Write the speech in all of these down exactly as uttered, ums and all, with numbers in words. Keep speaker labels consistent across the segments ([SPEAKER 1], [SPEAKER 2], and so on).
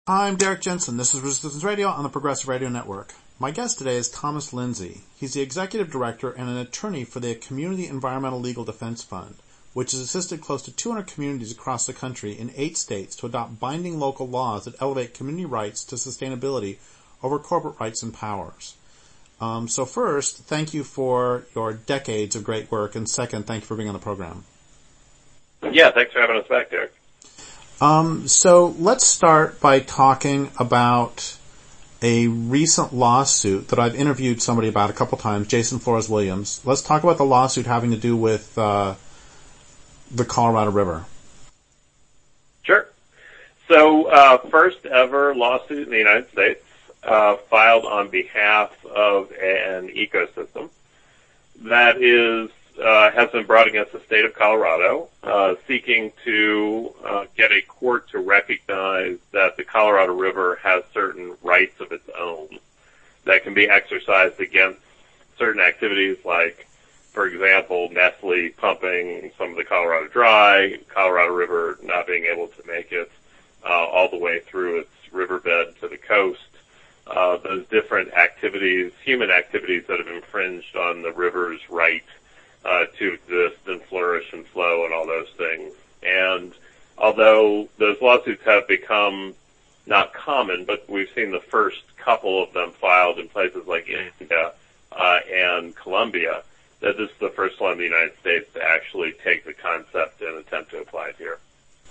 [SPEAKER 1] I'm Derek Jensen. This is Resistance Radio on the Progressive Radio Network. My guest today is Thomas Lindsay. He's the executive director and an attorney for the Community Environmental Legal Defense Fund, which has assisted close to two hundred communities across the country in eight states to adopt binding local laws that elevate community rights to sustainability over corporate rights and powers. Um, so first, thank you for your decades of great work, and second, thank you for being on the program.
[SPEAKER 2] Yeah, thanks for having us back, Derek.
[SPEAKER 1] Um, so let's start by talking about a recent lawsuit that I've interviewed somebody about a couple times, Jason Flores Williams. Let's talk about the lawsuit having to do with uh, the Colorado River.
[SPEAKER 2] Sure. So, uh, first ever lawsuit in the United States, uh, filed on behalf of an ecosystem that is Uh, has been brought against the state of Colorado, uh, seeking to uh, get a court to recognize that the Colorado River has certain rights of its own that can be exercised against certain activities like, for example, Nestle pumping some of the Colorado dry, Colorado River not being able to make it uh, all the way through its riverbed to the coast. Uh, those different activities, human activities that have infringed on the river's right Uh, to exist and flourish and flow and all those things. And although those lawsuits have become not common, but we've seen the first couple of them filed in places like India uh, and Colombia, that this is the first one in the United States to actually take the concept and attempt to apply it here.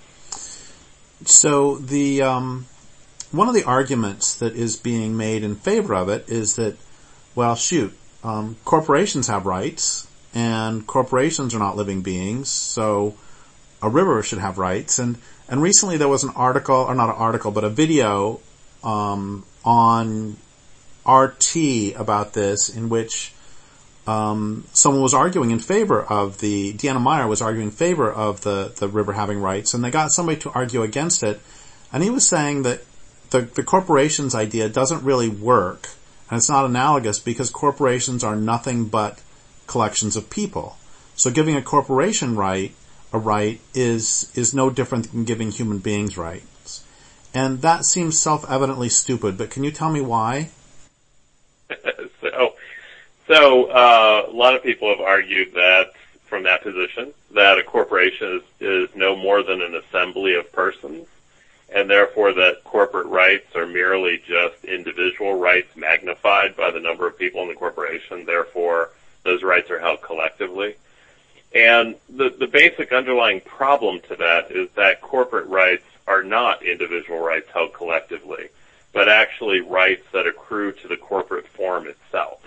[SPEAKER 1] So the um, one of the arguments that is being made in favor of it is that, well, shoot, um, corporations have rights, and corporations are not living beings, so a river should have rights. And, and recently there was an article, or not an article, but a video um, on R T about this in which um, someone was arguing in favor of the, Deanna Meyer was arguing in favor of the, the river having rights, and they got somebody to argue against it. And he was saying that the, the corporations idea doesn't really work, and it's not analogous because corporations are nothing but collections of people. So giving a corporation right, a right, is is no different than giving human beings rights. And that seems self-evidently stupid, but can you tell me why?
[SPEAKER 2] so, so uh, a lot of people have argued that, from that position, that a corporation is, is no more than an assembly of persons, and therefore that corporate rights are merely just individual rights magnified by the number of people in the corporation, therefore those rights are held collectively. And the, the basic underlying problem to that is that corporate rights are not individual rights held collectively, but actually rights that accrue to the corporate form itself.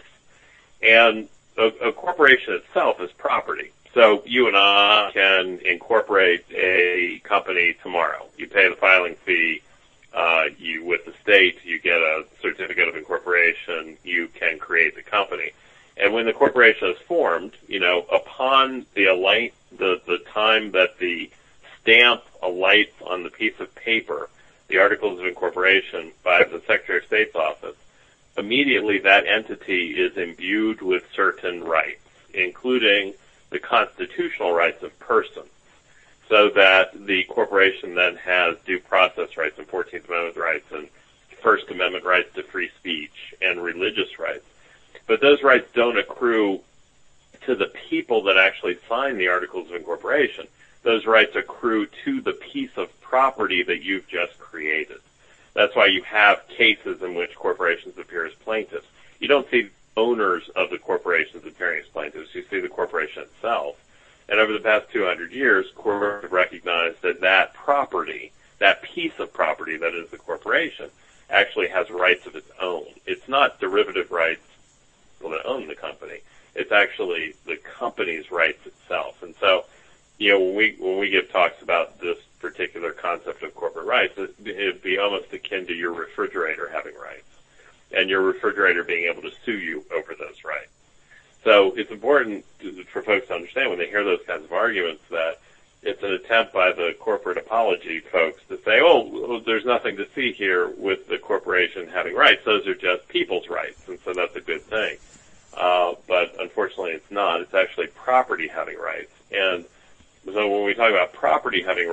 [SPEAKER 2] And a, a corporation itself is property. So you and I can incorporate a company tomorrow. You pay the filing fee, uh, you, with the state, you get a certificate of incorporation, you can create the company. And when the corporation is formed, you know, upon the alight, the, the time that the stamp alights on the piece of paper, the Articles of Incorporation by the Secretary of State's office, immediately that entity is imbued with certain rights, including the constitutional rights of persons, so that the corporation then has due process rights and fourteenth Amendment rights and First Amendment rights to free speech and religious rights. But those rights don't accrue to the people that actually sign the Articles of Incorporation. Those rights accrue to the piece of property that you've just created. That's why you have cases in which corporations appear as plaintiffs. You don't see owners of the corporations appearing as plaintiffs. You see the corporation itself. And over the past two hundred years, courts have recognized that that property, that piece of property that is the corporation, actually has rights of its own. It's not derivative rights that own the company. It's actually the company's rights itself. And so, you know, when we when we give talks about this particular concept of corporate rights, it, it'd be almost akin to your refrigerator having rights, and your refrigerator being able to sue you over those rights. So it's important to, for folks to understand when they hear those kinds of arguments that it's an attempt by the corporate apology folks to say, oh, well, there's nothing to see here with the corporation having rights. Those are just people's rights, and so that's a good thing. Uh, but unfortunately it's not. It's actually property having rights. And so when we talk about property having rights,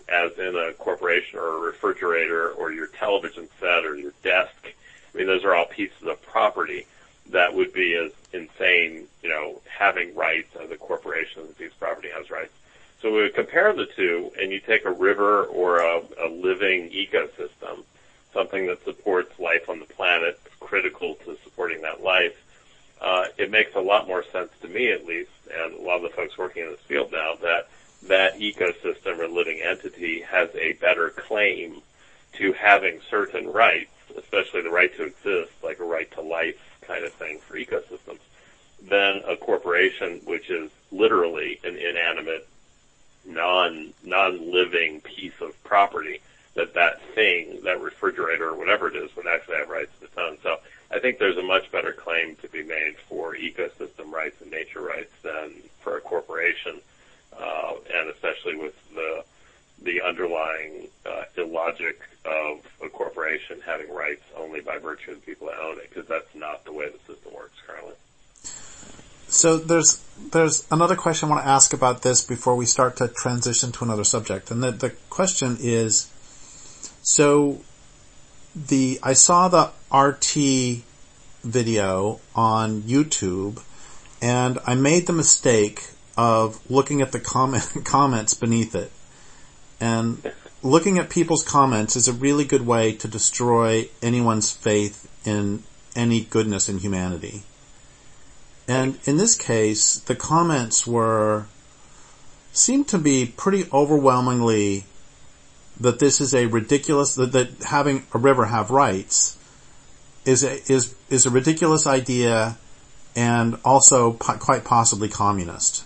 [SPEAKER 2] as in a corporation or a refrigerator or your television set or your desk. I mean, those are all pieces of property that would be as insane, you know, having rights as a corporation as these property has rights. So we would compare the two, and you take a river or a, a living ecosystem, something that supports life on the planet, critical to supporting that life. Uh, it makes a lot more sense to me, at least, and a lot of the folks working in this field now, that that ecosystem or living entity has a better claim to having certain rights, especially the right to exist, like a right to life kind of thing for ecosystems, than a corporation, which is literally an inanimate, non, non-living piece of property, that that thing, that refrigerator or whatever it is, would actually have rights of its own. So I think there's a much better claim to be made for ecosystem rights and nature rights than for a corporation, uh, and especially with the the underlying uh, illogic of a corporation having rights only by virtue of the people that own it, because that's not the way the system works currently.
[SPEAKER 1] So there's there's another question I want to ask about this before we start to transition to another subject, and the, the question is, so the I saw the R T video on YouTube, and I made the mistake of looking at the comment, comments beneath it. And looking at people's comments is a really good way to destroy anyone's faith in any goodness in humanity. And in this case, the comments were, seemed to be pretty overwhelmingly that this is a ridiculous, that, that having a river have rights is a, is, is a ridiculous idea and also po- quite possibly communist.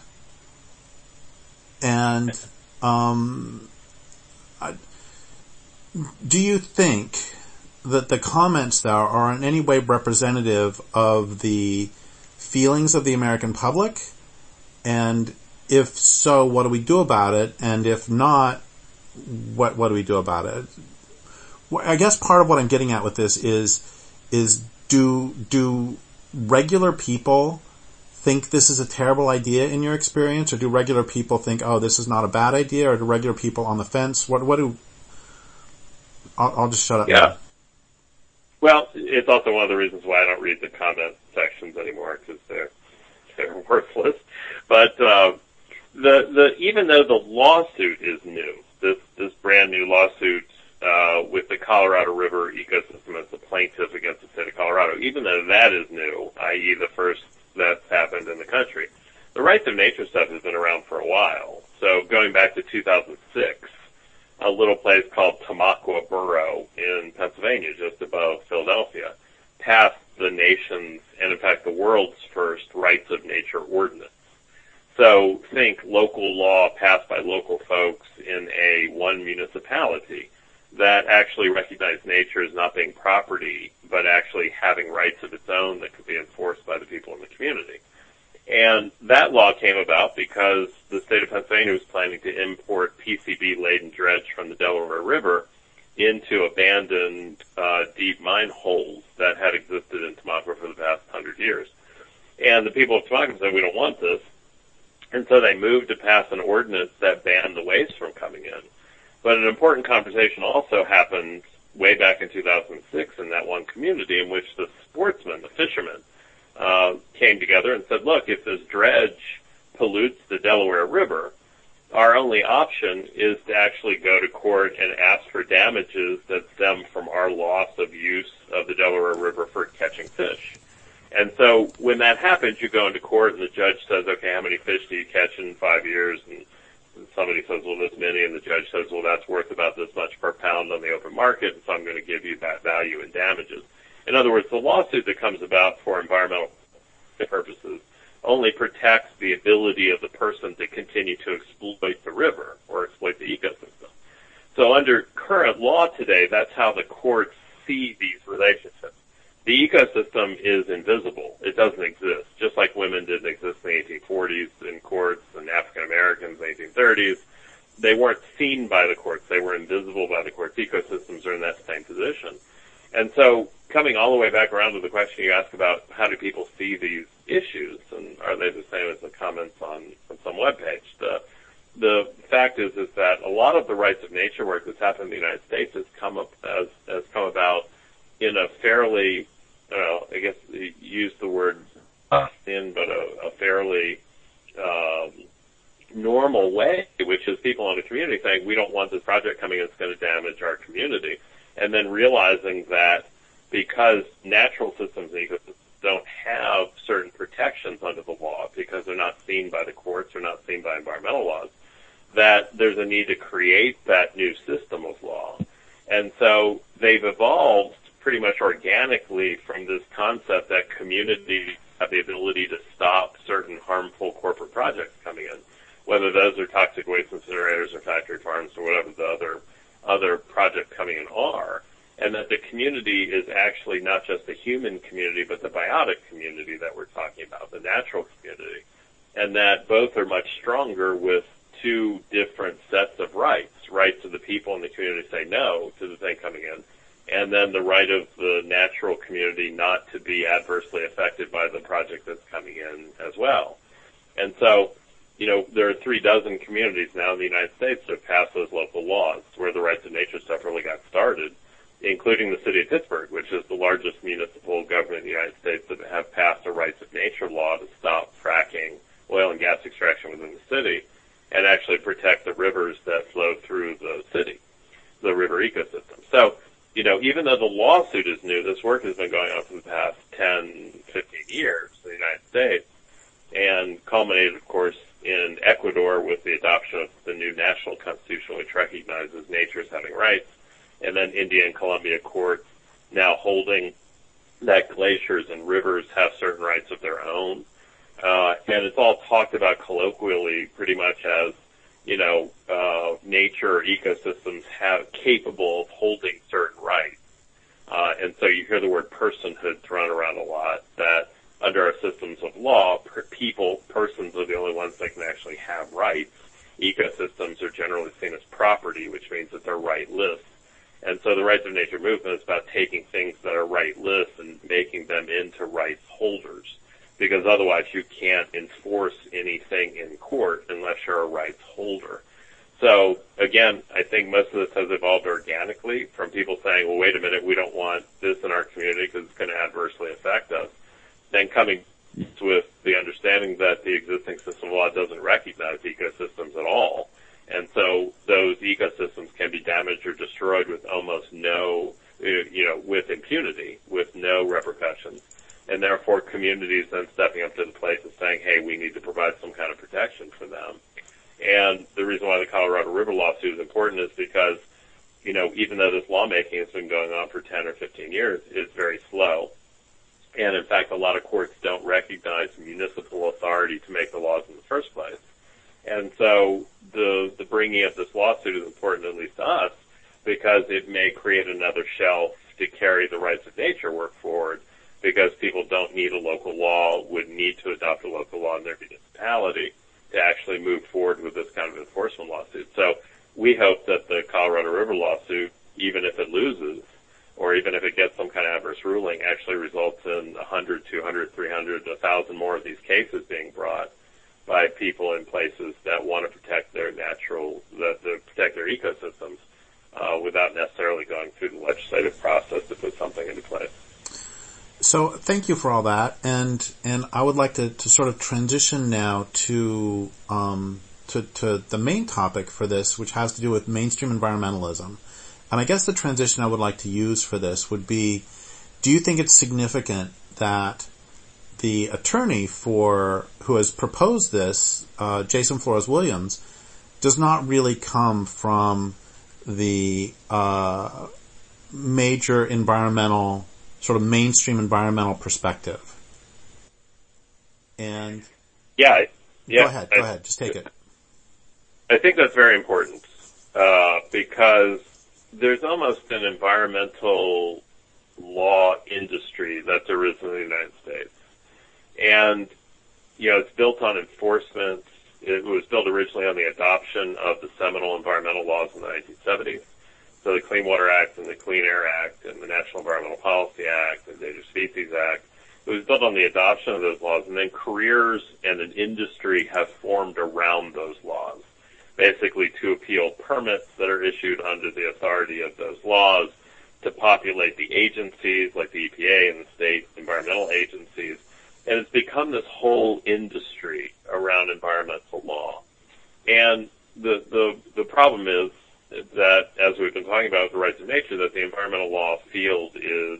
[SPEAKER 1] And, um, I, do you think that the comments there are in any way representative of the feelings of the American public? And if so, what do we do about it? And if not, what what do we do about it? I guess part of what I'm getting at with this is is do do regular people think this is a terrible idea in your experience, or do regular people think, oh, this is not a bad idea, or do regular people on the fence? What what do? I'll, I'll just shut up.
[SPEAKER 2] Yeah.
[SPEAKER 1] Now.
[SPEAKER 2] Well, it's also one of the reasons why I don't read the comment sections anymore, because they're they're worthless. But uh, the the even though the lawsuit is new, this this brand new lawsuit uh, with the Colorado River ecosystem as the plaintiff against the state of Colorado, even though that is new, that is, the first that's happened in the country, the rights of nature stuff has been around for a while. So going back to two thousand six. A little place called Tamaqua Borough in Pennsylvania, just above Philadelphia, passed the nation's, and in fact the world's first rights of nature ordinance. So think local law passed by local folks in a one municipality that actually recognized nature as not being property, but actually having rights of its own that could be enforced by the people in the community. And that law came about because the state of Pennsylvania was planning to import P C B-laden dredge from the Delaware River into abandoned uh, deep mine holes that had existed in Tamaqua for the past hundred years. And the people of Tamaqua said, we don't want this. And so they moved to pass an ordinance that banned the waste from coming in. But an important conversation also happened way back in two thousand six in that one community in which the sportsmen, the fishermen, Uh, came together and said, look, if this dredge pollutes the Delaware River, our only option is to actually go to court and ask for damages that stem from our loss of use of the Delaware River for catching fish. And so when that happens, you go into court and the judge says, okay, how many fish do you catch in five years? And somebody says, well, this many, and the judge says, well, that's worth about this much per pound on the open market, and so I'm going to give you that value in damages. In other words, the lawsuit that comes about for environmental purposes only protects the ability of the person to continue to exploit the river or exploit the ecosystem. So under current law today, that's how the courts see these relationships. The ecosystem is invisible. It doesn't exist. Just like women didn't exist in the eighteen forties in courts and African Americans in the eighteen thirties, they weren't seen by the courts. They were invisible by the courts. Ecosystems are in that same position. And so coming all the way back around to the question you asked about how do people see these issues, and are they the same as the comments on, on some webpage? The, the fact is is that a lot of the rights of nature work that's happened in the United States has come up as has come about in a fairly, uh, I guess, you use the word in, but a, a fairly um, normal way, which is people in the community saying, we don't want this project coming in that's going to damage our community, and then realizing that because natural systems and ecosystems don't have certain protections under the law because they're not seen by the courts or not seen by environmental laws, that there's a need to create that new system of law. And so they've evolved pretty much organically from this concept that communities have the ability to stop certain harmful corporate projects coming in, whether those are toxic waste incinerators or factory farms or whatever the other other projects coming in are, and that the community is actually not just the human community but the biotic community that we're talking about, the natural community, and that both are much stronger with two different sets of rights, rights of the people in the community to say no to the thing coming in, and then the right of the natural community not to be adversely affected by the project that's coming in as well. And so, you know, there are three dozen communities now in the United States that have passed those local laws where the rights of nature stuff really got started, including the city of Pittsburgh, which is the largest municipal government in the United States that have passed a rights of nature law to stop fracking, oil and gas extraction within the city, and actually protect the rivers that flow through the city, the river ecosystem. So, you know, even though the lawsuit is new, this work has been going on for the past ten, fifteen years in the United States, and culminated, of course, in Ecuador with the adoption of the new national constitution, which recognizes nature as having rights, and then India and Colombia courts now holding that glaciers and rivers have certain rights of their own. Uh, and it's all talked about colloquially pretty much as, you know, uh, nature ecosystems have capable of holding certain rights. Uh, and so you hear the word personhood thrown around a lot, that under our systems of law, per people, persons are the only ones that can actually have rights. Ecosystems are generally seen as property, which means that they're rightless. And so the rights of nature movement is about taking things that are rightless and making them into rights holders, because otherwise you can't enforce anything in court unless you're a rights holder. So again, I think most of this has evolved organically from people saying, well, wait a minute, we don't want this in our community because it's going to adversely affect us. Then coming with the understanding that the existing system of law doesn't recognize ecosystems at all. And so those ecosystems can be damaged or destroyed with almost no, you know, with impunity, with no repercussions. And therefore communities then stepping up to the plate and saying, hey, we need to provide some kind of protection for them. And the reason why the Colorado River lawsuit is important is because, you know, even though this lawmaking has been going on for ten or fifteen years, it's very slow. And in fact, a lot of courts don't recognize municipal authority to make the laws in the first place. And so the, the bringing of this lawsuit is important, at least to us, because it may create another shelf to carry the rights of nature work forward, because people don't need a local law, would need to adopt a local law in their municipality to actually move forward with this kind of enforcement lawsuit. So we hope that the Colorado River lawsuit, even if it loses, or even if it gets some kind of adverse ruling, actually results in one hundred, two hundred, three hundred, one thousand more of these cases being brought by people in places that want to protect their natural, that to protect their ecosystems, uh, without necessarily going through the legislative process to put something into place.
[SPEAKER 1] So thank you for all that, and and I would like to, to sort of transition now to um to to the main topic for this, which has to do with mainstream environmentalism. And I guess the transition I would like to use for this would be, do you think it's significant that the attorney for who has proposed this, uh, Jason Flores Williams, does not really come from the uh major environmental, sort of mainstream environmental perspective? And
[SPEAKER 2] yeah, yeah.
[SPEAKER 1] Go ahead, go
[SPEAKER 2] I,
[SPEAKER 1] ahead, just take it.
[SPEAKER 2] I think that's very important, uh, because there's almost an environmental law industry that's arisen in the United States. And, you know, it's built on enforcement. It was built originally on the adoption of the seminal environmental laws in the nineteen seventies. So the Clean Water Act and the Clean Air Act and the National Environmental Policy Act and the Endangered Species Act. It was built on the adoption of those laws, and then careers and an industry have formed around those laws. basically to appeal permits that are issued under the authority of those laws, to populate the agencies like the E P A and the state environmental agencies. And it's become this whole industry around environmental law. And the, the, the problem is that, as we've been talking about with the rights of nature, that the environmental law field is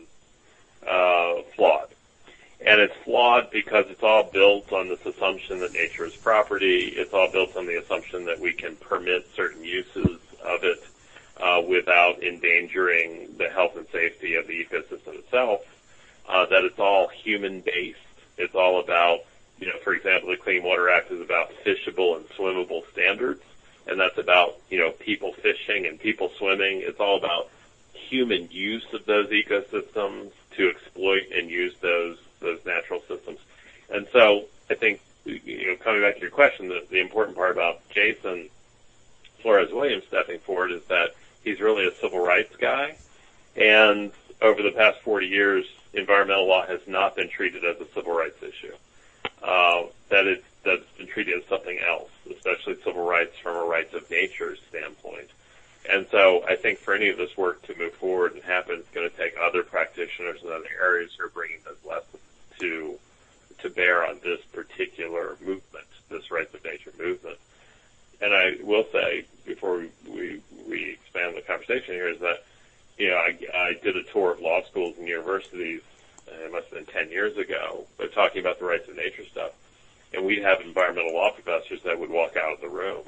[SPEAKER 2] uh, flawed. And it's flawed because it's all built on this assumption that nature is property. It's all built on the assumption that we can permit certain uses of it uh, without endangering the health and safety of the ecosystem itself. Uh, that it's all human-based. It's all about, you know, for example, the Clean Water Act is about fishable and swimmable standards, and that's about, you know, people fishing and people swimming. It's all about human use of those ecosystems to exploit and use those those natural systems. And so I think, you know, coming back to your question, the, the important part about Jason Flores-Williams stepping forward is that he's really a civil rights guy. And over the past forty years, environmental law has not been treated as a civil rights issue. Uh, that it's, that it's been treated as something else, especially civil rights from a rights of nature standpoint. And so I think for any of this work to move forward and happen, it's going to take other practitioners in other areas who are bringing those lessons to to bear on this particular movement, this rights of nature movement. And I will say, before we, we, we expand the conversation here, is that, you know, I, I did a tour of law schools and universities, uh, it must have been ten years ago, but talking about the rights of nature stuff. And we'd have environmental law professors that would walk out of the room,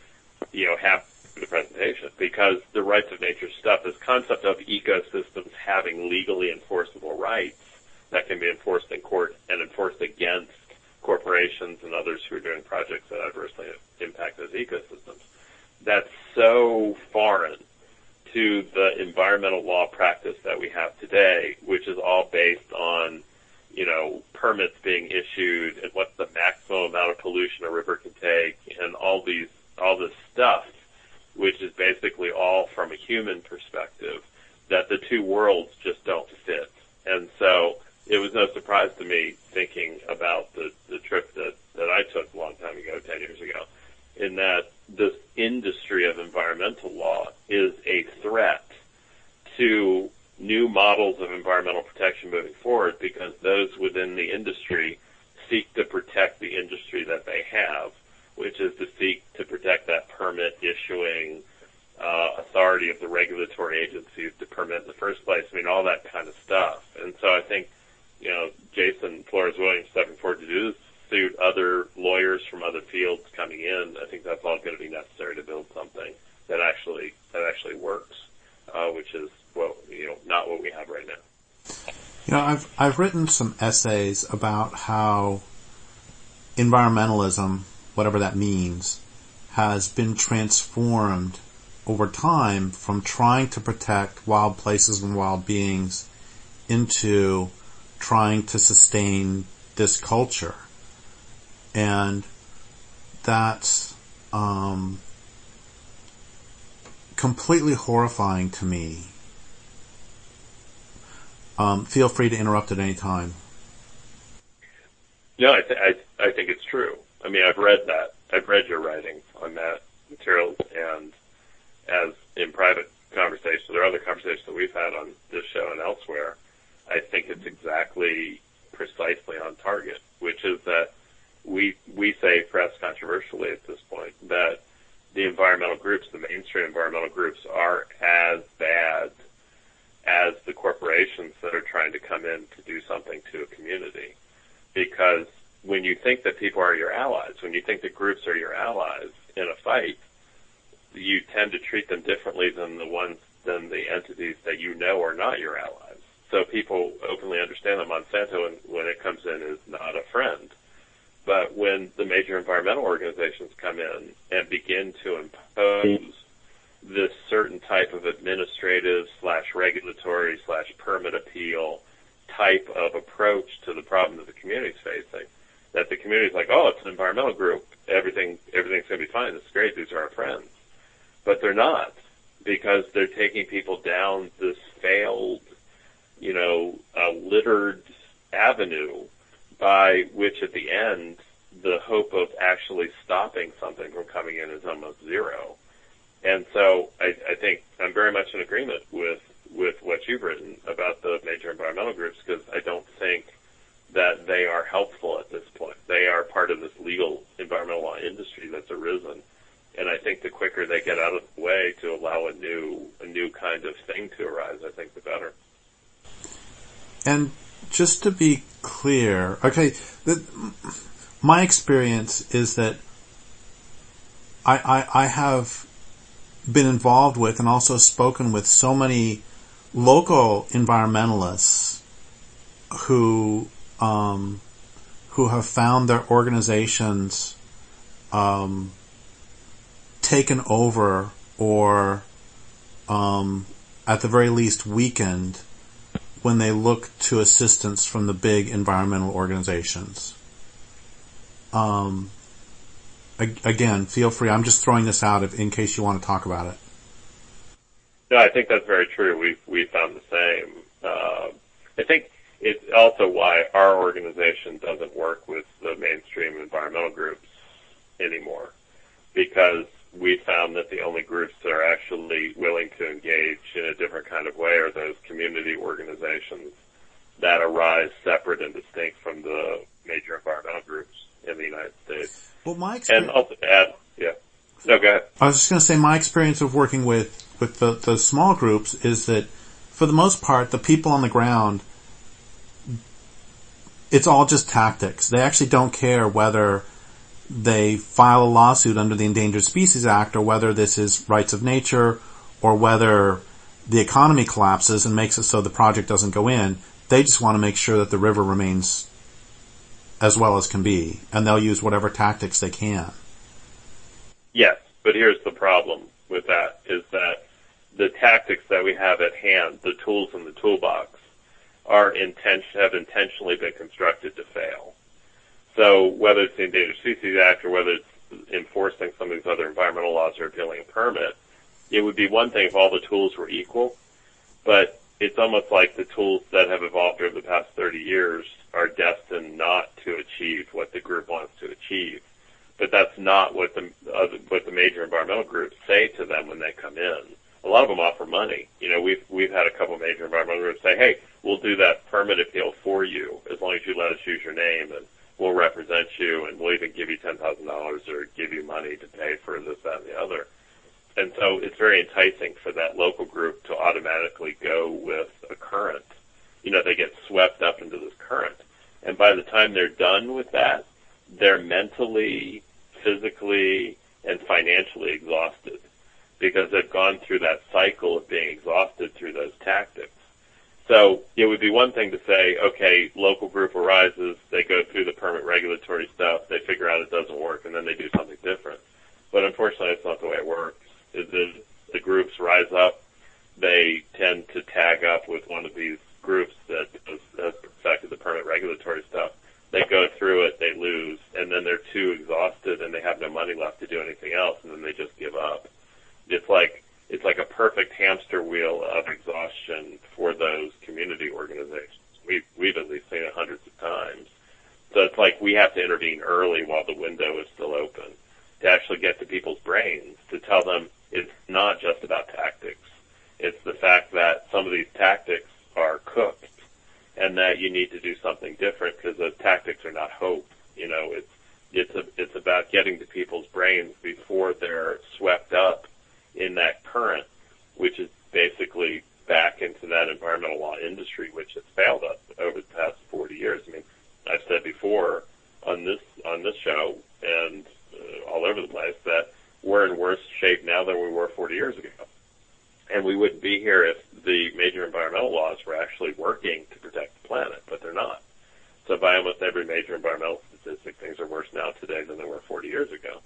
[SPEAKER 2] you know, half the presentation, because the rights of nature stuff, this concept of ecosystems having legally enforceable rights that can be enforced in court and enforced against corporations and others who are doing projects that adversely impact those ecosystems. That's so foreign to the environmental law practice that we have today, which is all based on, you know, permits being issued and what's the maximum amount of pollution a river can take and all these, all this stuff, which is basically all from a human perspective, that the two worlds just don't fit. And so it was no surprise to me, thinking about the, the trip that, that I took a long time ago, ten years ago, in that this industry of environmental law is a threat to new models of environmental protection moving forward, because those within the industry seek to protect the industry that they have, which is to seek to protect that permit issuing uh, authority of the regulatory agencies to permit in the first place. I mean, all that kind of stuff. And so I think, you know, Jason Flores-Williams stepping forward to do this suit, other lawyers from other fields coming in, I think that's all going to be necessary to build something that actually that actually works, uh, which is, well, you know, not what we have right now.
[SPEAKER 1] You know, I've I've written some essays about how environmentalism, whatever that means, has been transformed over time from trying to protect wild places and wild beings into trying to sustain this culture. And that's um, completely horrifying to me. Um, feel free to interrupt at any time.
[SPEAKER 2] No, I, th- I, I think it's true. I mean, I've read that. I've read your writing on that material, and as in private conversations or other conversations that we've had on this show and elsewhere, I think it's exactly precisely on target, which is that we we say, perhaps controversially at this point, that the environmental groups, the mainstream environmental groups, are as bad as the corporations that are trying to come in to do something to a community. Because when you think that people are your allies, when you think that groups are your allies in a fight, you tend to treat them differently than the ones, than the entities that you know are not your allies. So people openly understand that Monsanto, when it comes in, is not a friend. But when the major environmental organizations come in and begin to impose this certain type of administrative slash regulatory slash permit appeal type of approach to the problem that the community is facing, that the community is like, oh, it's an environmental group, everything everything's going to be fine, this is great, these are our friends. But they're not, because they're taking people down this failed, you know, uh, littered avenue by which at the end the hope of actually stopping something from coming in is almost zero. And so I, I think I'm very much in agreement with, with what you've written about the major environmental groups, because I don't think that they are helpful at this point. They are part of this legal environmental law industry that's arisen. And I think the quicker they get out of the way to allow a new, a new kind of thing to arise, I think the better.
[SPEAKER 1] And just to be clear, okay, the, my experience is that I, I, I have been involved with and also spoken with so many local environmentalists who, um, who have found their organizations, um, taken over or, um, at the very least weakened when they look to assistance from the big environmental organizations. Um, again, feel free. I'm just throwing this out if, in case you want to talk about it.
[SPEAKER 2] No, I think that's very true. We've, we found the same. Uh, I think it's also why our organization doesn't work with the mainstream environmental groups anymore, because we found that the only groups that are actually willing to engage in a different kind of way are those community organizations that arise separate and distinct from the major environmental groups in the United States.
[SPEAKER 1] Well, my experience...
[SPEAKER 2] And also to add, yeah. No, go ahead.
[SPEAKER 1] I was just going to say my experience of working with, with the, the small groups is that for the most part, the people on the ground, it's all just tactics. They actually don't care whether they file a lawsuit under the Endangered Species Act or whether this is rights of nature or whether the economy collapses and makes it so the project doesn't go in. They just want to make sure that the river remains as well as can be, and they'll use whatever tactics they can.
[SPEAKER 2] Yes, but here's the problem with that, is that the tactics that we have at hand, the tools in the toolbox, are intention, have intentionally been constructed to fail. So whether it's the Endangered Species Act or whether it's enforcing some of these other environmental laws or appealing a permit, it would be one thing if all the tools were equal, but it's almost like the tools that have evolved over the past thirty years are destined not to achieve what the group wants to achieve. But that's not what the uh, what the major environmental groups say to them when they come in. A lot of them offer money. You know, we've we've had a couple of major environmental groups say, "Hey, we'll do that permit appeal for you as long as you let us use your name, and we'll represent you, and we'll even give you ten thousand dollars or give you money to pay for this, that, and the other." And so it's very enticing for that local group to automatically go with a current. You know, they get swept up into this current. And by the time they're done with that, they're mentally, physically, and financially exhausted because they've gone through that cycle of being exhausted through those tactics. So it would be one thing to say, okay, local group arises, they go through the permit regulatory stuff, they figure out it doesn't work, and then they do something different. But unfortunately, that's not the way it works. Is that the groups rise up, they tend to tag up with one of these groups that has, has perfected the permit regulatory stuff. They go through it, they lose, and then they're too exhausted and they have no money left to do anything else, and then they just give up. It's like it's like a perfect hamster wheel of exhaustion for those community organizations. We've we've at least seen it hundreds of times. So it's like we have to intervene early while the window is still open to actually get to people's brains, to tell them it's not just about tactics. It's the fact that some of these tactics are cooked and that you need to do something different because those tactics are not hope. You know, it's it's a, it's about getting to people's brains before they're swept up in that current, which is basically back into that environmental law industry, which has failed us over the past forty years. I mean, I've said before on this on this show and uh, all over the place that we're in worse shape now than we were forty years ago. And we wouldn't be here if the major environmental laws were actually working to protect the planet, but they're not. So by almost every major environmental statistic, things are worse now today than they were forty years ago.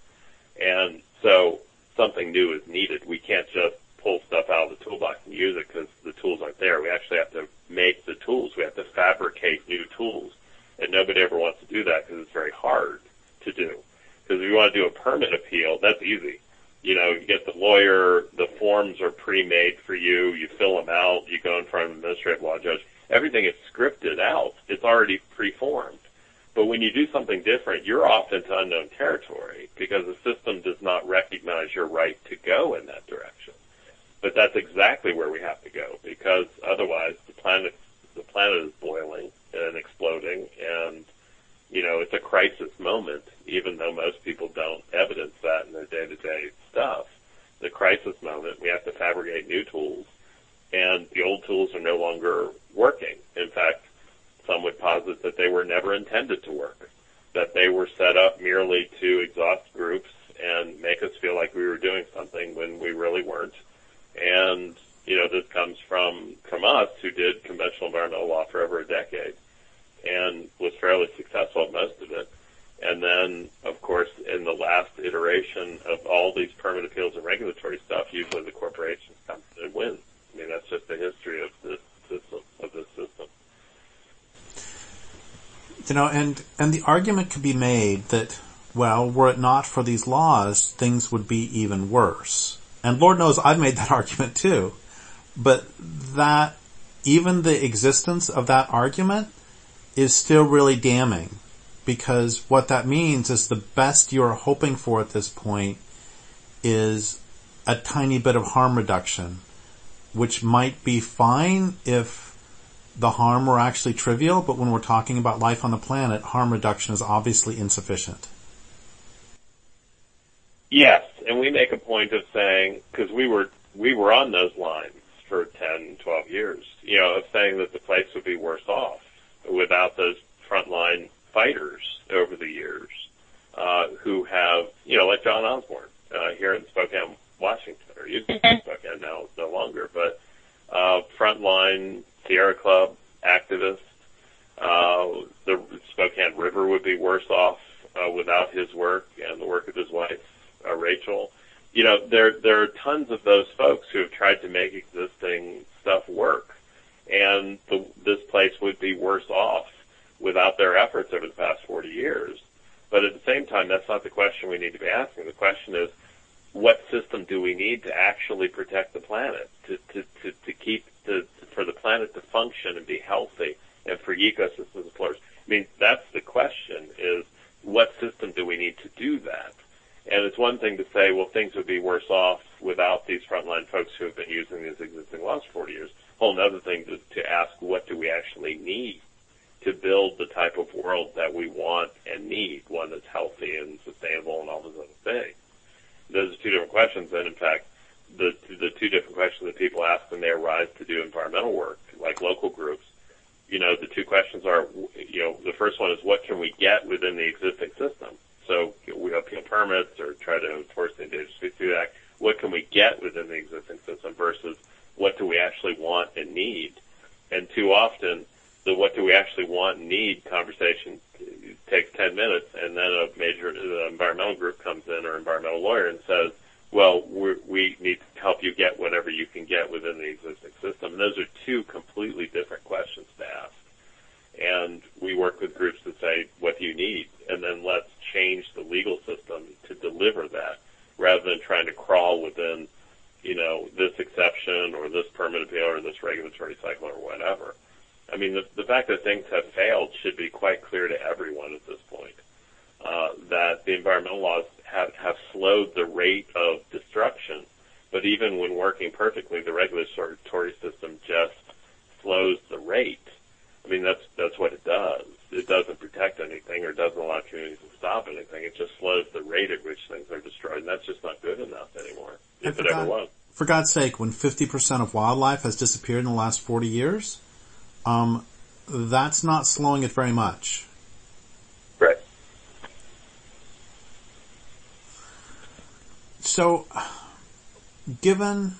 [SPEAKER 2] And so something new is needed. We can't just pull stuff out of the toolbox and use it because the tools aren't there. We actually have to make the tools. We have to fabricate new tools. And nobody ever wants to do that because it's very hard to do. Because if you want to do a permit appeal, that's easy. You know, you get the lawyer, the forms are pre-made for you, you fill them out, you go in front of an administrative law judge. Everything is scripted out. It's already pre-formed. But when you do something different, you're off into unknown territory because the system does not recognize your right to go in that direction. But that's exactly where we have to go, because otherwise the planet the planet is boiling and exploding, and you know it's a crisis moment. Even though most people don't evidence that in their day-to-day stuff, the crisis moment, we have to fabricate new tools, and the old tools are no longer working. In fact, some would posit that they were never intended to work, that they were set up merely to exhaust groups and make us feel like we were doing something when we really weren't. And, you know, this comes from, from us who did conventional environmental law for over a decade and was fairly successful at most of it. And then, of course, in the last iteration of all these permit appeals and regulatory stuff, usually the corporations come and win. I mean, that's just the history of this system, of this system.
[SPEAKER 1] You know, and, and the argument could be made that, well, were it not for these laws, things would be even worse. And Lord knows I've made that argument too. But that, even the existence of that argument is still really damning, because what that means is the best you're hoping for at this point is a tiny bit of harm reduction, which might be fine if the harm were actually trivial, but when we're talking about life on the planet, harm reduction is obviously insufficient.
[SPEAKER 2] Yes, and we make a point of saying, because we were we were on those lines for ten, twelve years, you know, of saying that the place would be worse off without those frontline fighters over the years, uh, who have, you know, like John Osborne, uh, here in Spokane, Washington, or used to be in Spokane, now it's no longer, but, uh, frontline Sierra Club activists, uh, the Spokane River would be worse off, uh, without his work and the work of his wife, uh, Rachel. You know, there, there are tons of those folks who have tried to make existing stuff work, and the, this place would be worse off without their efforts over the past forty years. But at the same time, that's not the question we need to be asking. The question is, what system do we need to actually protect the planet, to, to, to, to keep the, for the planet to function and be healthy, and for ecosystems to flourish? I mean, that's the question, is what system do we need to do that? And it's one thing to say, well, things would be worse off without these frontline folks who have been using these existing laws for forty years. A whole other thing to, to ask, what do we actually need to build the type of world that we want and need, one that's healthy and sustainable and all those other things? Those are two different questions, and in fact, the the two different questions that people ask when they arise to do environmental work, like local groups, you know, the two questions are, you know, the first one is, what can we get within the existing system? So we appeal permits or try to enforce the Endangered Species Act. What can we get within the existing system versus what do we actually want and need? And too often, the what do we actually want and need conversation takes ten minutes, and then a major uh, environmental group comes in, or environmental lawyer, and says, well, we're, we need to help you get whatever you can get within the existing system. And those are two completely different questions to ask. And we work with groups to say, what do you need? And then let's change the legal system to deliver that, rather than trying to crawl within, you know, this exception or this permit appeal or this regulatory cycle or whatever. I mean, the, the fact that things have failed should be quite clear to everyone at this point, uh, that the environmental laws have, have slowed the rate of destruction. But even when working perfectly, the regulatory system just slows the rate. I mean, that's that's what it does. It doesn't protect anything or doesn't allow communities to stop anything. It just slows the rate at which things are destroyed, and that's just not good enough anymore, if it ever was.
[SPEAKER 1] For God's sake, when fifty percent of wildlife has disappeared in the last forty years, um, that's not slowing it very much.
[SPEAKER 2] Right.
[SPEAKER 1] So, given...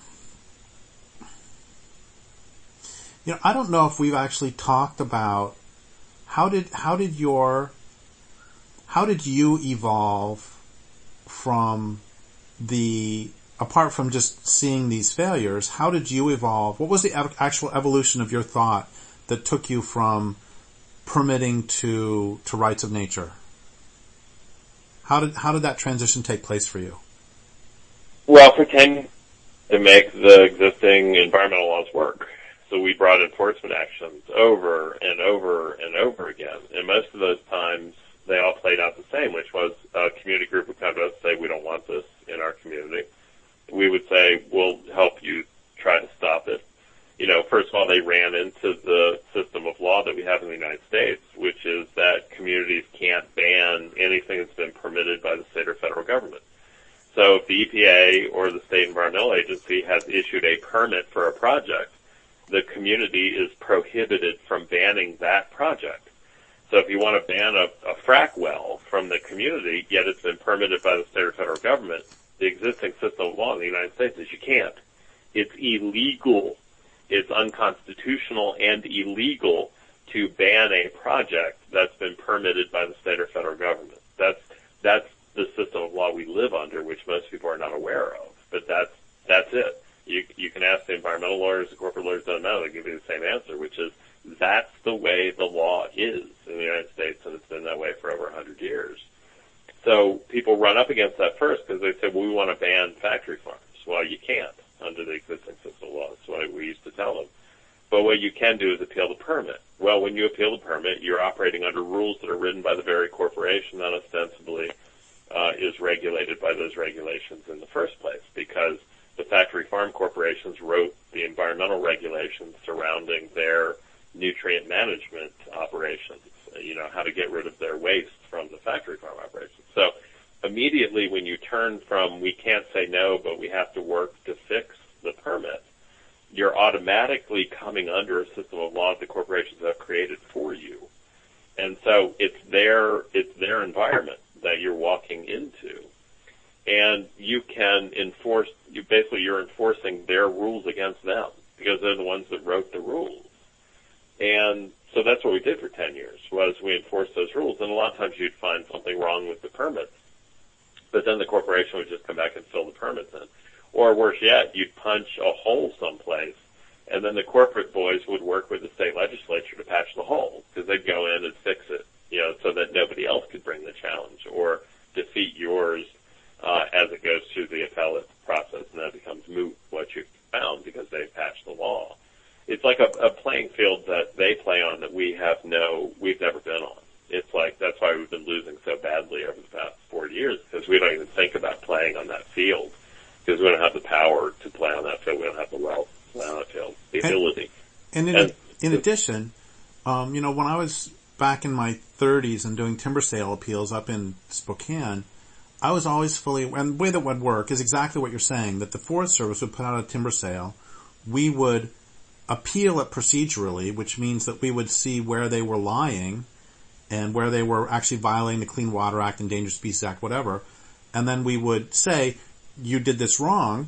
[SPEAKER 1] You know, I don't know if we've actually talked about how did how did your how did you evolve from the apart from just seeing these failures? How did you evolve? What was the actual evolution of your thought that took you from permitting to to rights of nature? How did how did that transition take place for you?
[SPEAKER 2] Well, for ten to make the existing environmental laws work. So we brought enforcement actions over and over and over again. And most of those times, they all played out the same, which was a community group would come to us and say, we don't want this in our community. We would say, we'll help you try to stop it. You know, first of all, they ran into the system of law that we have in the United States, which is that communities can't ban anything that's been permitted by the state or federal government. So if the E P A or the State Environmental Agency has issued a permit for a project, the community is prohibited from banning that project. So if you want to ban a, a frack well from the community, yet it's been permitted by the state or federal government, the existing system of law in the United States is you can't. It's illegal. It's unconstitutional and illegal to ban a project that's been permitted by the state or federal government. That's, that's the system of law we live under, which most people are not aware of. But that's, that's it. You, you can ask the environmental lawyers, the corporate lawyers don't know, they give you the same answer, which is that's the way the law is in the United States, and it's been that way for over a hundred years. So people run up against that first because they say, well, we want to ban factory farms. Well, you can't under the existing system of law. That's what we used to tell them. But what you can do is appeal the permit. Well, when you appeal the permit, you're operating under rules that are written by the very corporation that ostensibly uh, is regulated by those regulations in the first place, because the factory farm corporations wrote the environmental regulations surrounding their nutrient management operations, you know, how to get rid of their waste from the factory farm operations. So immediately when you turn from we can't say no, but we have to work to fix the permit, you're automatically coming under a system of law that the corporations have created for you. And so it's their, it's their environment that you're walking into. And you can enforce, you basically you're enforcing their rules against them because they're the ones that wrote the rules. And so that's what we did for ten years, was we enforced those rules. And a lot of times you'd find something wrong with the permits, but then the corporation would just come back and fill the permits in. Or worse yet, you'd punch a hole someplace, and then the corporate boys would work with the state legislature to patch the hole, because they'd go in and fix it, you know, so that nobody else could bring the challenge or defeat yours uh, as it goes through the appellate process, and then it becomes moot what you found because they've patched the law. It's like a, a playing field that they play on that we have no, we've never been on. It's like, that's why we've been losing so badly over the past forty years, because we don't even think about playing on that field, because we don't have the power to play on that field. We don't have the wealth to play on that field, the
[SPEAKER 1] and,
[SPEAKER 2] ability.
[SPEAKER 1] And in, and, in addition, um, you know, when I was back in my thirties and doing timber sale appeals up in Spokane, I was always fully, and the way that would work is exactly what you're saying, that the Forest Service would put out a timber sale. We would appeal it procedurally, which means that we would see where they were lying and where they were actually violating the Clean Water Act, Endangered Species Act, whatever. And then we would say, you did this wrong.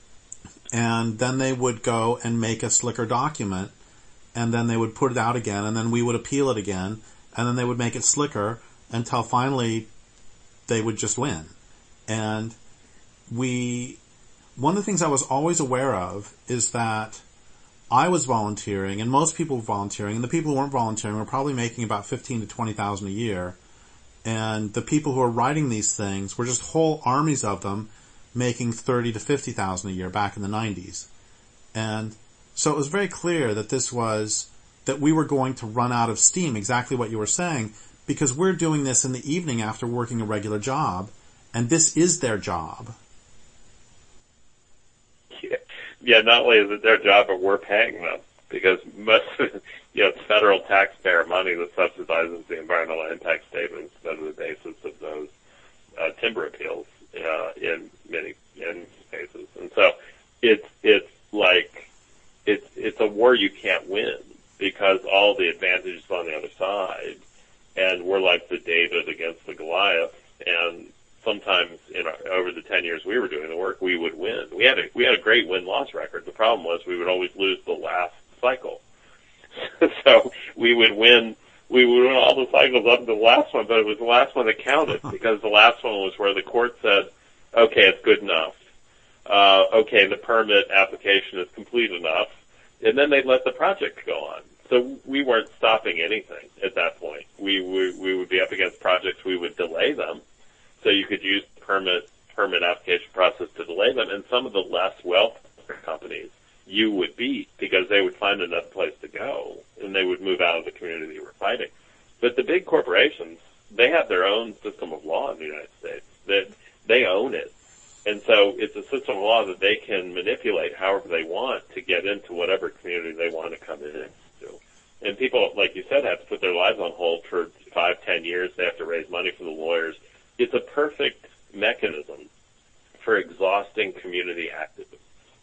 [SPEAKER 1] And then they would go and make a slicker document, and then they would put it out again, and then we would appeal it again, and then they would make it slicker until finally they would just win. And we, one of the things I was always aware of is that I was volunteering, and most people were volunteering, and the people who weren't volunteering were probably making about fifteen to twenty thousand a year. And the people who were writing these things were just whole armies of them making thirty to fifty thousand a year back in the nineties. And so it was very clear that this was, that we were going to run out of steam, exactly what you were saying, because we're doing this in the evening after working a regular job, and this is their job.
[SPEAKER 2] Yeah, not only is it their job, but we're paying them, because most, you know, it's federal taxpayer money that subsidizes the environmental impact statements that are the basis of those uh, timber appeals uh, in many in cases. And so it's it's like it's it's a war you can't win, because all the advantages on the other side, and we're like the David against the Goliath. And sometimes in our, over the ten years we were doing the work, we would win. We had a, we had a great win-loss record. The problem was we would always lose the last cycle. So we would win, we would win all the cycles up to the last one, but it was the last one that counted, because the last one was where the court said, okay, it's good enough. Uh, okay, the permit application is complete enough. And then they'd let the project go on. So we weren't stopping anything at that point. We, we, we would be up against projects, we would delay them. So you could use the permit, permit application process to delay them. And some of the less well companies you would beat because they would find another place to go and they would move out of the community you were fighting. But the big corporations, they have their own system of law in the United States. That they own it. And so it's a system of law that they can manipulate however they want to get into whatever community they want to come into. And people, like you said, have to put their lives on hold for five, ten years. They have to raise money for the lawyers. It's a perfect mechanism for exhausting community activism.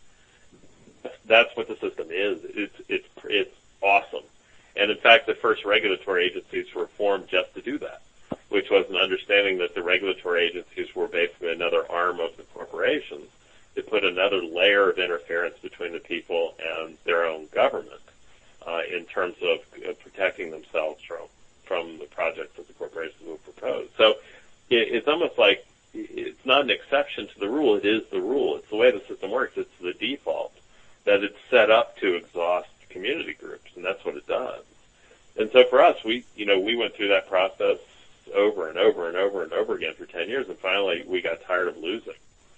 [SPEAKER 2] That's what the system is. It's, it's, it's awesome. And in fact, the first regulatory agencies were formed just to do that, which was an understanding that the regulatory agencies were basically another arm of the corporations to put another layer of interference between the people and their own government uh, in terms of uh, protecting themselves from from the projects that the corporations will propose. So it, it's almost like it's not an exception to the rule. It is the rule. It's the way the system works. It's the default that it's set up to exhaust community groups, and that's what it does. And so for us, we, you know, we went through that process over and over and over and over again for ten years, and finally we got tired of losing.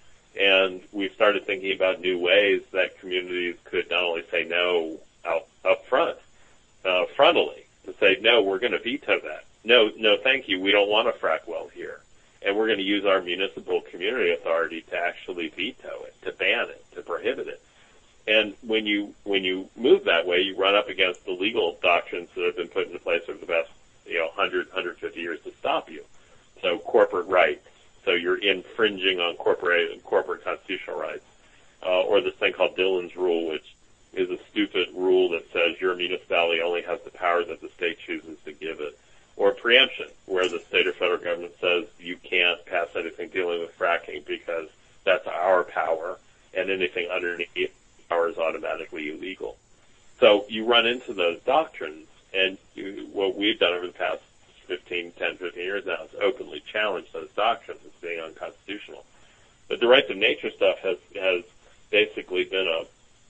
[SPEAKER 2] And we started thinking about new ways that communities could not only say no out, up front, uh, frontally, to say, no, we're going to veto that. No, no, thank you. We don't want a frack well here. And we're going to use our municipal community authority to actually veto it, to ban it, to prohibit it. And when you, when you move that way, you run up against the legal doctrines that have been put into place over the past, you know, one hundred, one hundred fifty years to stop you. So corporate rights. So you're infringing on corporate, corporate constitutional rights. Uh, or this thing called Dillon's Rule, which is a stupid rule that says your municipality only has the power that the state chooses to give it. Or preemption, where the state or federal government says you can't pass anything dealing with fracking because that's our power, and anything underneath power is automatically illegal. So you run into those doctrines, and you, what we've done over the past fifteen, ten, fifteen years now is openly challenge those doctrines as being unconstitutional. But the rights of nature stuff has, has basically been a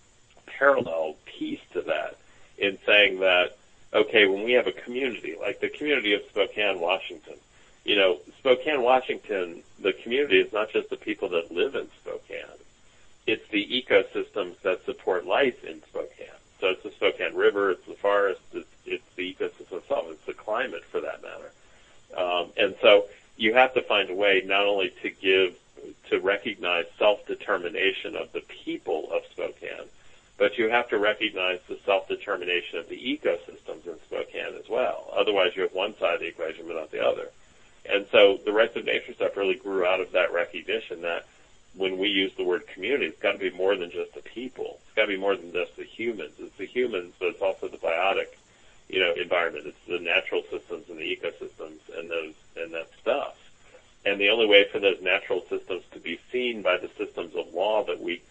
[SPEAKER 2] parallel piece to that in saying that, okay, when we have a community, like the community of Spokane, Washington, you know, Spokane, Washington, the community is not just the people that live in Spokane. It's the ecosystems that support life in Spokane. So it's the Spokane River, it's the forest, it's, it's the ecosystem itself, it's the climate for that matter. Um, and so you have to find a way not only to give, to recognize self-determination of the people of Spokane, but you have to recognize the self-determination of the ecosystems in Spokane as well. Otherwise, you have one side of the equation but not the other. And so the rights of nature stuff really grew out of that recognition that when we use the word community, it's got to be more than just the people. It's got to be more than just the humans. It's the humans, but it's also the biotic, you know, environment. It's the natural systems and the ecosystems and those and that stuff. And the only way for those natural systems to be seen by the systems of law that we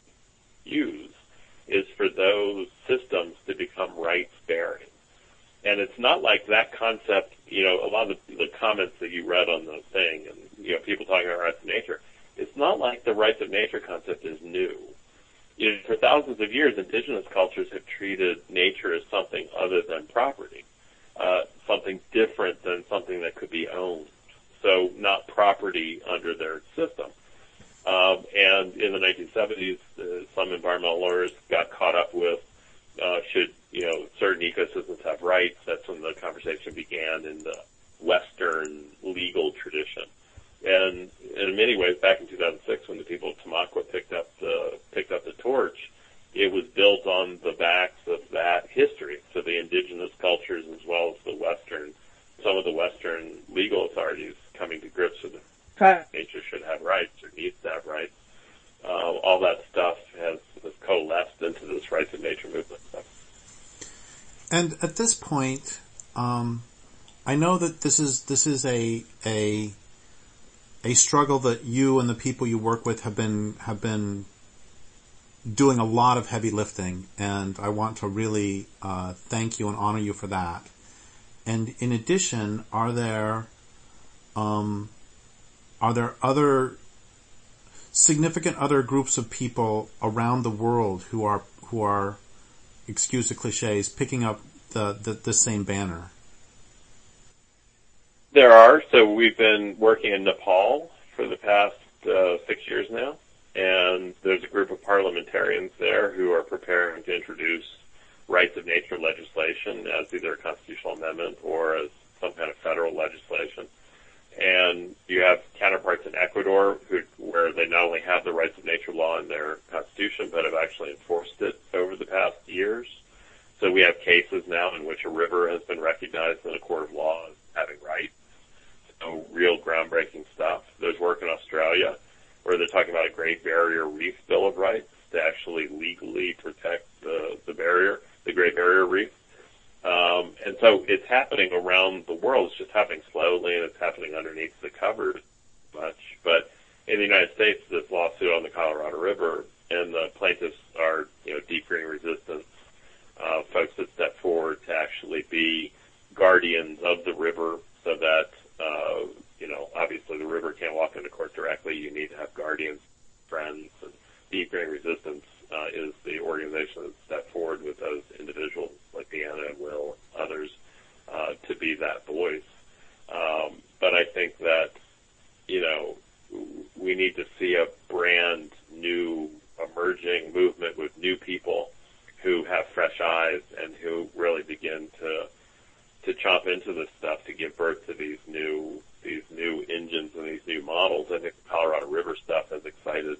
[SPEAKER 2] use is for those systems to become rights-bearing. And it's not like that concept, you know, a lot of the, the comments that you read on the thing and, you know, people talking about rights of nature, it's not like the rights of nature concept is new. You know, for thousands of years, indigenous cultures have treated nature as something other than property, uh, something different than something that could be owned. So not property under their system. Um, and in the nineteen seventies, uh, some environmental lawyers got caught up with, uh, should, you know, certain ecosystems have rights? That's when the conversation began in the Western legal tradition. And in many ways, back in two thousand six, when the people of Tamaqua picked up the, picked up the torch, it was built on the backs of that history. So the indigenous cultures as well as the Western, some of the Western legal authorities coming to grips with it. Nature should have rights or needs to have rights. Uh, all that stuff has, has coalesced into this rights of nature movement stuff.
[SPEAKER 1] And at this point, um, I know that this is this is a a a struggle that you and the people you work with have been have been doing a lot of heavy lifting, and I want to really uh, thank you and honor you for that. And in addition, are there um, are there other significant other groups of people around the world who are who are, excuse the cliches, picking up the the, the same banner?
[SPEAKER 2] There are. So we've been working in Nepal for the past uh, six years now. and there's a group of parliamentarians there who are preparing to introduce rights of nature legislation as either a constitutional amendment or as some kind of federal legislation. And you have counterparts in Ecuador who, where they not only have the rights of nature law in their constitution, but have actually enforced it over the past years. So we have cases now in which a river has been recognized in a court of law as having rights. So real groundbreaking stuff. There's work in Australia where they're talking about a Great Barrier Reef Bill of Rights to actually legally protect the, the barrier, the Great Barrier Reef. Um, and so it's happening around the world. It's just happening slowly, and it's happening underneath the covers much. But in the United States, this lawsuit on the Colorado River, and the plaintiffs are, you know, deep green resistance uh, folks that step forward to actually be guardians of the river, so that uh, you know, obviously the river can't walk into court directly. You need to have guardians, friends, and deep green resistance uh, is the organization that stepped forward with those individuals like Deanna and Will, others, uh, to be that voice. Um, but I think that, you know, we need to see a brand new emerging movement with new people who have fresh eyes and who really begin to to chomp into this stuff to give birth to these new these new engines and these new models. I think the Colorado River stuff has excited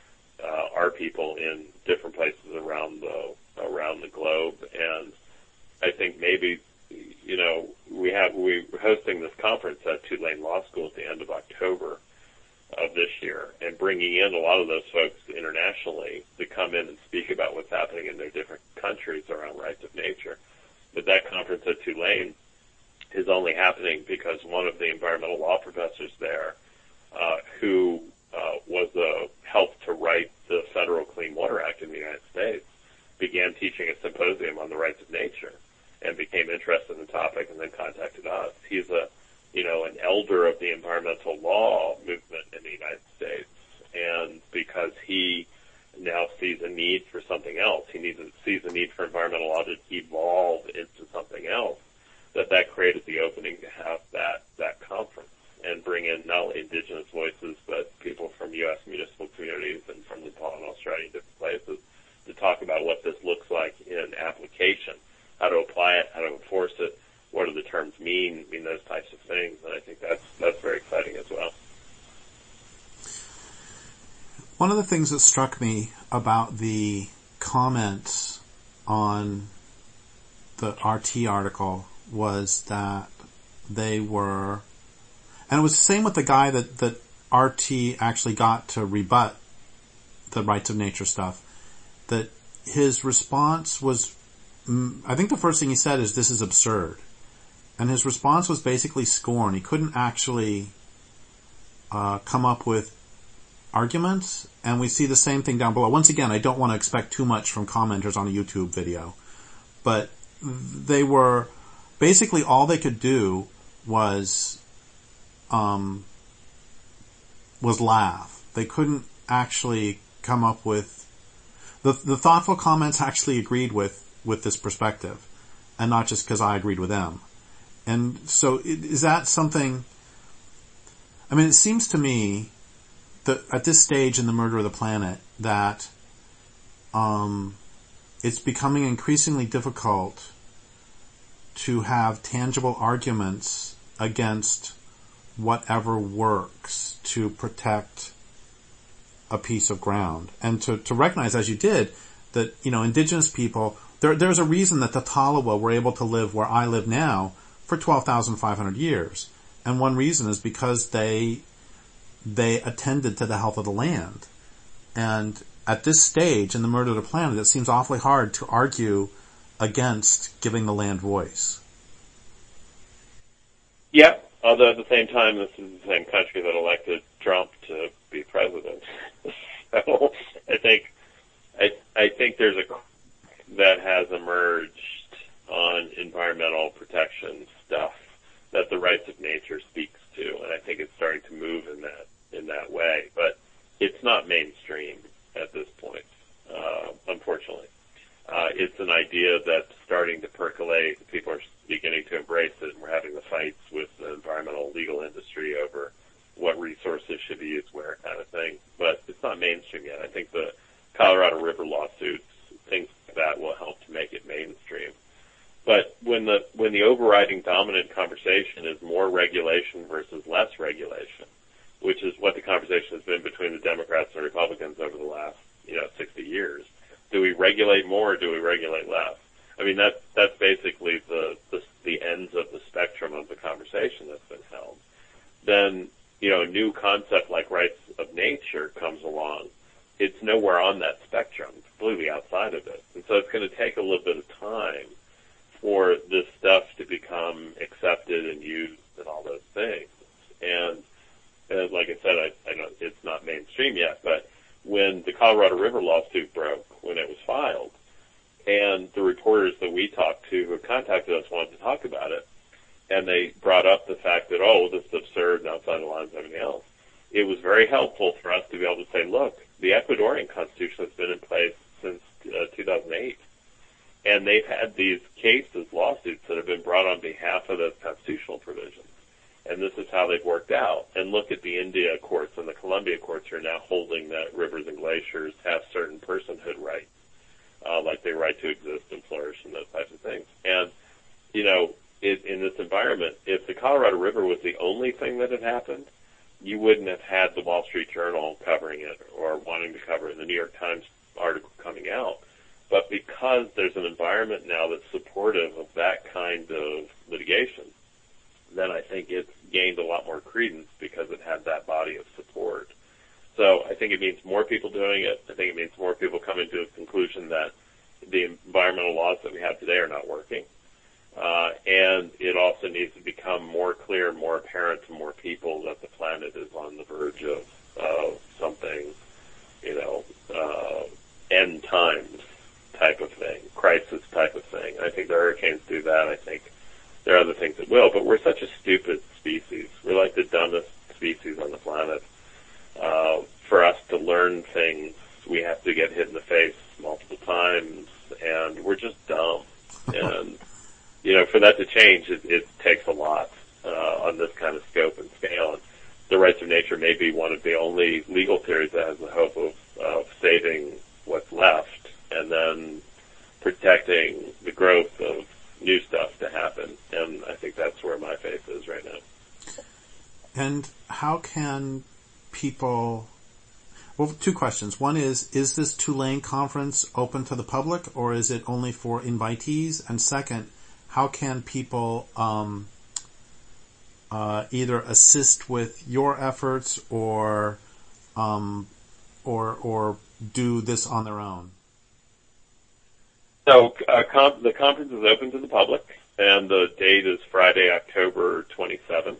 [SPEAKER 2] uh, our people in different places around the around the globe, and I think maybe, you know, we have we're hosting this conference at Tulane Law School at the end of October of this year, and bringing in a lot of those folks internationally to come in and speak about what's happening in their different countries around rights of nature. But that conference at Tulane is only happening because one of the environmental law professors there, uh, who uh, was a help to write the Federal Clean Water Act in the United States, began teaching a symposium on the rights of nature and became interested in the topic and then contacted us. He's a, you know, an elder of the environmental law movement in the United States, and because he now sees a need for something else, he needs, sees a need for environmental law to evolve into something else, that that created the opening to have that, that conference and bring in not only indigenous voices, but people from U S municipal communities and from Nepal and Australia and different places to talk about what this looks like in application, how to apply it, how to enforce it, what do the terms mean, mean those types of things. And I think that's, that's very exciting as well.
[SPEAKER 1] One of the things that struck me about the comments on the R T article was that they were, and it was the same with the guy that, that R T actually got to rebut the rights of nature stuff, that his response was, I think the first thing he said is, this is absurd. And his response was basically scorn. He couldn't actually uh, come up with arguments, and we see the same thing down below. Once again, I don't want to expect too much from commenters on a YouTube video, but they were, basically all they could do was, um, was laugh. They couldn't actually come up with, the, the thoughtful comments actually agreed with, with this perspective, and not just because I agreed with them. And so is that something, I mean, it seems to me that at this stage in the murder of the planet that um, it's becoming increasingly difficult to have tangible arguments against whatever works to protect a piece of ground. And to, to recognize, as you did, that, you know, indigenous people, there, there's a reason that the Tolowa were able to live where I live now for twelve thousand five hundred years. And one reason is because they, they attended to the health of the land. And at this stage in the murder of the planet, it seems awfully hard to argue against giving the land voice.
[SPEAKER 2] Yeah, although at the same time, this is the same country that elected Trump to be president. So I think, I, I think there's a, that has emerged on environmental protection stuff that the rights of nature speaks to, and I think it's starting to move in that in that way. But it's not mainstream at this point, uh, unfortunately. Uh, it's an idea that's starting to percolate. People are beginning to embrace it, and we're having the fights with the environmental legal industry over what resources should be used where, kind of thing. But it's not mainstream yet. the overriding dominant conversation is more regulation versus less regulation, which is what the conversation has been between the Democrats and Republicans over the last, you know, sixty years. Do we regulate more or do we regulate less? I mean, that's, that's basically the, the, the ends of the spectrum of the conversation that's been held. Then, you know, a new concept like rights of nature comes along. It's nowhere on that spectrum, completely outside of it. And so it's going to take a little bit of time for this stuff to become accepted and used and all those things. And, and like I said, I, I know it's not mainstream yet, but when the Colorado River lawsuit broke, when it was filed, and the reporters that we talked to who contacted us wanted to talk about it, and they brought up the fact that, oh, this is absurd and outside the lines of everything else, it was very helpful for us to be able to say, look, the Ecuadorian Constitution has been in place since uh, two thousand eight. And they've had these cases, lawsuits that have been brought on behalf of those constitutional provisions. And this is how they've worked out. And look at the India courts and the Colombia courts are now holding that rivers and glaciers have certain personhood rights, uh, like their right to exist and flourish and those types of things. And, you know, it, in this environment, if the Colorado River was the only thing that had happened, you wouldn't have had the Wall Street Journal covering it or wanting to cover it in the New York Times article coming out. But because there's an environment now that's supportive of that kind of litigation, then I think it's gained a lot more credence because it had that body of support. So I think it means more people doing it. I think it means more people coming to a conclusion that the environmental laws that we have today are not working. Uh, and it also needs to become more clear, more apparent to more people that the planet is on the verge of uh, something, you know, uh, end times type of thing, crisis type of thing. I think the hurricanes do that. I think there are other things that will, but we're such a stupid species. We're like the dumbest species on the planet. Uh, for us to learn things, we have to get hit in the face multiple times, and we're just dumb. And, you know, for that to change, it, it takes a lot uh, on this kind of scope and scale. And the rights of nature may be one of the only legal theories that has the hope of, of saving what's left and then protecting the growth of new stuff to happen. And I think that's where my faith is right now.
[SPEAKER 1] And how can people... Well, two questions. One is, is this Tulane conference open to the public, or is it only for invitees? And second, how can people um, uh, either assist with your efforts or um, or or do this on their own?
[SPEAKER 2] So uh, com- the conference is open to the public, and the date is Friday, October twenty-seventh.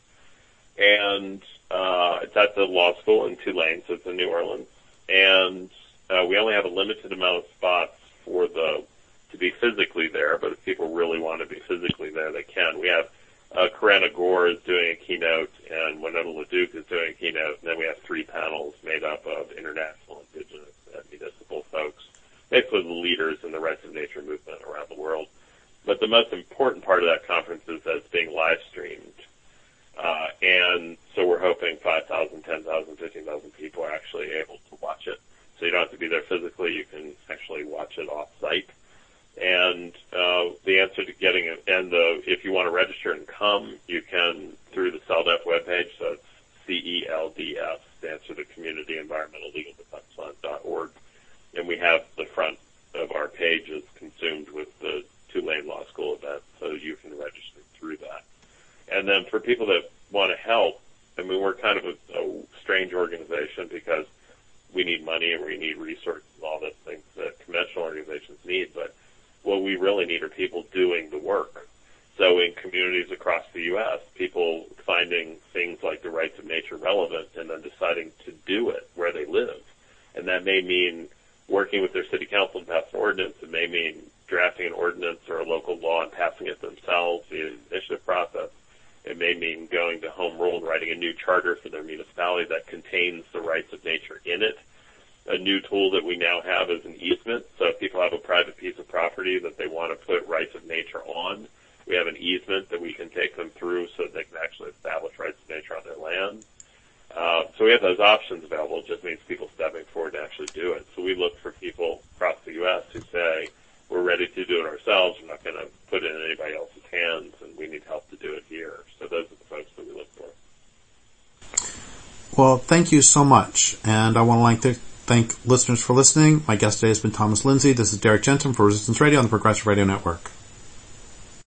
[SPEAKER 2] And uh, it's at the law school in Tulane, so it's in New Orleans. And uh, we only have a limited amount of spots for the to be physically there, but if people really want to be physically there, they can. We have uh, Corinna Gore is doing a keynote, and Winona LaDuke is doing a keynote, and then we have three panels made up of international, indigenous, and municipal folks, basically the leaders in the rights of nature movement around the world. But the most important part of that conference is that it's being live streamed. Uh, and so we're hoping five thousand, ten thousand, fifteen thousand people are actually able to watch it. So you don't have to be there physically. You can actually watch it off-site. And uh, the answer to getting it, and the, if you want to register and come, you can through the C E L D F webpage. So it's C E L D F, stands for the Community Environmental Legal Defense Fund dot org. And we have the front of our page is consumed with the Tulane Law School event, so you can register through that. And then for people that want to help, I mean, we're kind of a, a strange organization because we need money and we need resources and all those things that conventional organizations need. But what we really need are people doing the work. So in communities across the U S, people finding things like the rights of nature relevant and then deciding to do it where they live. And that may mean working with their city council to pass an ordinance. It may mean drafting an ordinance or a local law and passing it themselves via the initiative process. It may mean going to home rule and writing a new charter for their municipality that contains the rights of nature in it. A new tool that we now have is an easement. So if people have a private piece of property that they want to put rights of nature on, we have an easement that we can take them through so that they can actually establish rights of nature on their land. Uh, so we have those options available. It just means people stepping forward to actually do it. So we look for people across the U S who say, we're ready to do it ourselves. We're not going to put it in anybody else's hands. need help to do it here. So those are the folks that we look for.
[SPEAKER 1] Well, thank you so much. And I want to like to thank listeners for listening. My guest today has been Thomas Lindsay. This is Derek Jensen for Resistance Radio on the Progressive Radio Network.